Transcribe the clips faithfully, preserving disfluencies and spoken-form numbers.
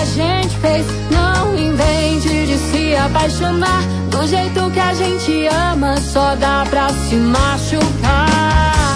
a gente fez. Não invente de se apaixonar do jeito que a gente ama, só dá pra se machucar.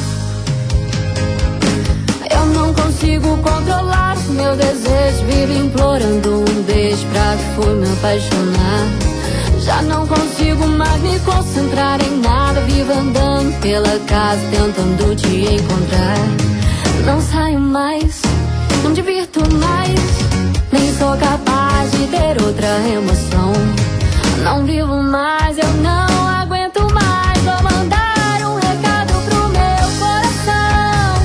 Eu não consigo controlar o meu desejo, vivo implorando um beijo pra que fui me apaixonar. Já não consigo mais me concentrar em nada, vivo andando pela casa tentando te encontrar. Não saio mais, não divirto mais, nem sou capaz de ter outra emoção. Não vivo mais, eu não aguento mais. Vou mandar um recado pro meu coração.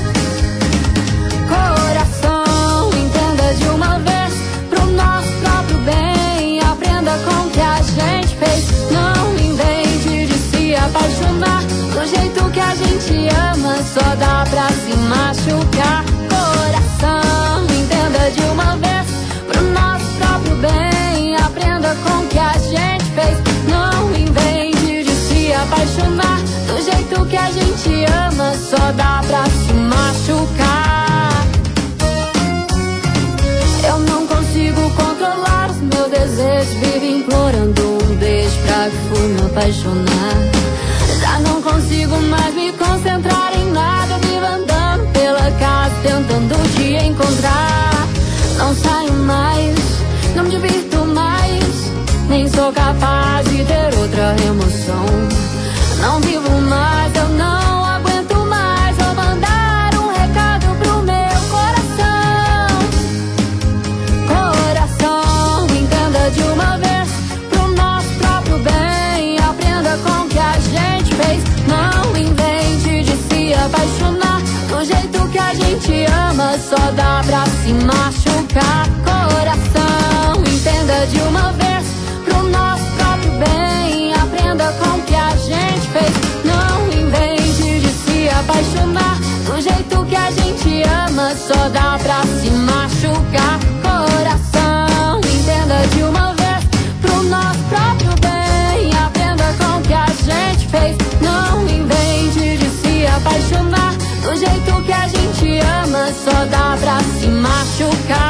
Coração, entenda de uma vez, pro nosso próprio bem, aprenda com o que a gente fez. Não invente de se apaixonar do jeito que a gente ama, só dá pra se machucar. Coração, entenda de uma vez, pro nosso próprio bem, aprenda com o que a gente fez. Não invente de se apaixonar do jeito que a gente ama, só dá pra se machucar. Eu não consigo controlar os meus desejos, vivo implorando um beijo pra que fui me apaixonar. Já não consigo mais me concentrar em nada, vivo andando pela casa tentando te encontrar. Não saio mais, não me divirto mais, nem sou capaz de ter outra emoção. Não vivo mais, eu não aguento mais. Vou mandar um recado pro meu coração. Coração, entenda de uma vez, pro nosso próprio bem, aprenda com o que a gente fez. Não invente de se apaixonar do jeito que a gente ama, só dá pra se machucar. Coração, entenda de uma vez, pro nosso próprio bem, aprenda com o que a gente fez. Não invente de se apaixonar do jeito que a gente ama, só dá pra se machucar. Coração, entenda de uma vez, pro nosso próprio bem, aprenda com o que a gente fez. Não invente de se apaixonar do jeito que a gente ama, só dá pra se machucar.